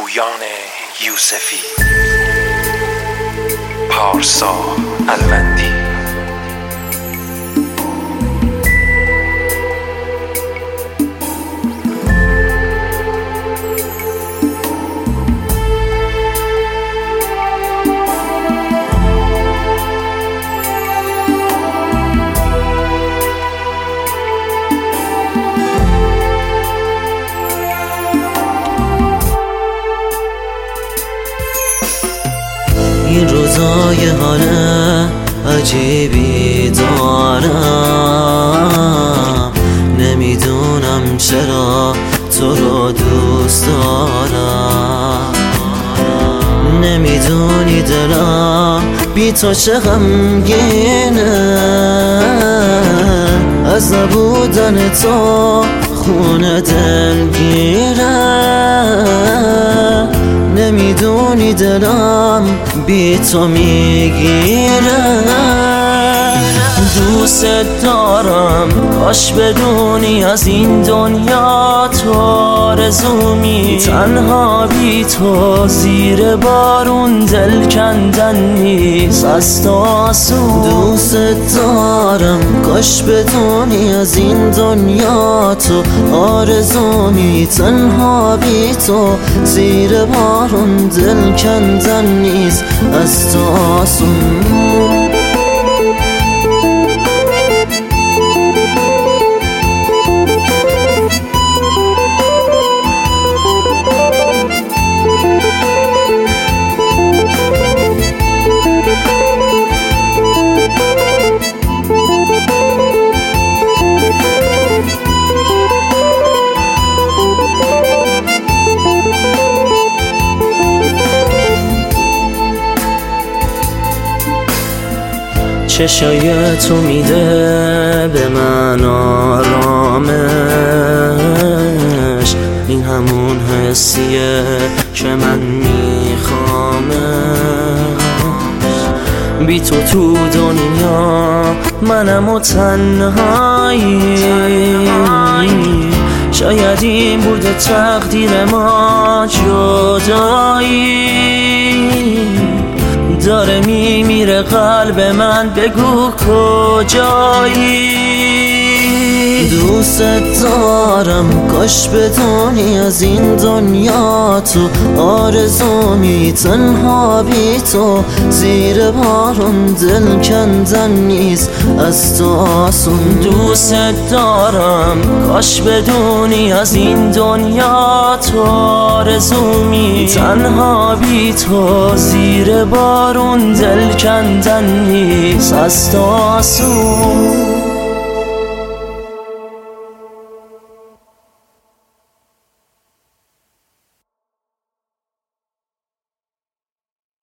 پویان یوسفی، پارسا الوندی. این روزای حال عجیبی دارم، نمیدونم چرا تو رو دوست دارم. نمیدونی دلم بی تو چه غمگینه، از نبودن تو خونه دلگیره. نمیدونی دلم بی تو میگیره. دوست دارم کاش بدونی از این دنیا تو آرزومی، تنها بی تو زیر بارون دل کندن نیست از تو آسون. دوست دارم کاش بدونی از این دنیا تو آرزومی، تنها بی تو زیر بارون دل کندن نیست از تو آسون. چشای تو میده به من آرامش، این همون حسیه که من میخوامش. بی تو تو دنیا منم و تنهایی، شاید این بوده تقدیر ما جدایی. داره میمیره قلب من، بگو کجایی. دوست دارم کاش بدونی از این دنیا تو آرزومی، تنها بی تو زیر بارون دل کندن نیست از تو آسون. دوست دارم کاش بدونی از این دنیا تو آرزومی، تنها بی تو زیر بارون دل کندن نیست از تو آسون.